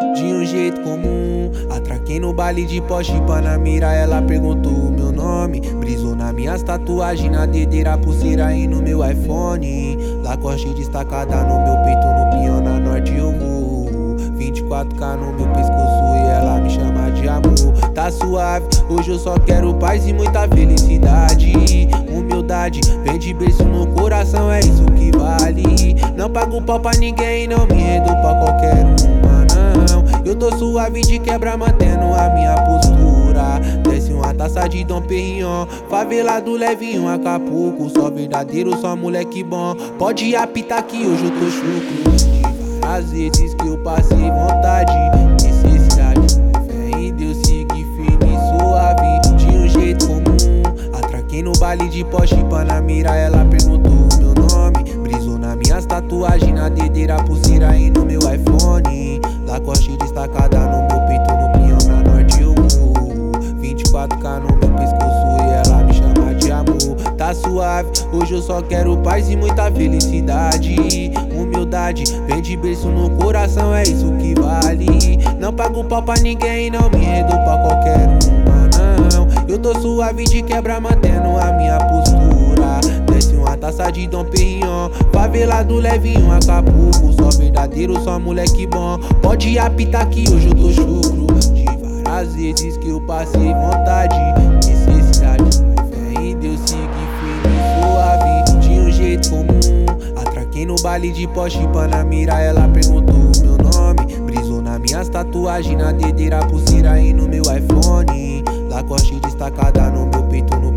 de um jeito comum. Atraquei no baile de Porsche, Panamera, ela perguntou o meu nome. Brisou nas minhas tatuagens, na dedeira, pulseira e no meu iPhone. Lacoste destacada no meu peito, no pinhão, na norte eu vou. 24K no meu pescoço e ela me chama de amor. Tá suave, hoje eu só quero paz e muita felicidade. Humildade, vem de berço no coração, é isso que vale. Não pago pau pra ninguém, não me rendo pra qualquer uma, não. Eu tô suave de quebra, mantendo a minha postura. Desce uma taça de Dom Perignon, favelado levinho, Acapulco. Só verdadeiro, só moleque bom. Pode apitar que hoje eu tô chucro. Às vezes que eu passei vontade, necessidade, fé em Deus, segui firme e suave, de um jeito comum. Atraquei no baile de Porsche, Panamera, ela perguntou o meu nome. Brisou nas minhas tatuagens, na dedeira, pulseira e no meu iPhone. Lacoste destacada no meu peito, no pinhão, na norte eu vou. 24K no meu pescoço e ela me chama de amor. Tá suave, hoje eu só quero paz e muita felicidade. Humildade, vem de berço no coração, é isso que vale. Não pago pau pra ninguém, não me rendo pra qualquer uma, não. Eu tô suave de quebra, mantendo a minha postura. Desce uma taça de Dom Perignon, favelado levinho, Acapulco. Só verdadeiro, só moleque bom. Pode apitar que hoje eu tô chucro. De várias vezes que eu passei vontade, necessidade, fé em Deus, segui firme e suave, de um jeito comum. Atraquei no baile de Porsche, Panamera, ela perguntou o meu nome. Brisou nas minhas tatuagens, na dedeira, pulseira e no meu iPhone. Lacoste destacada no meu peito, no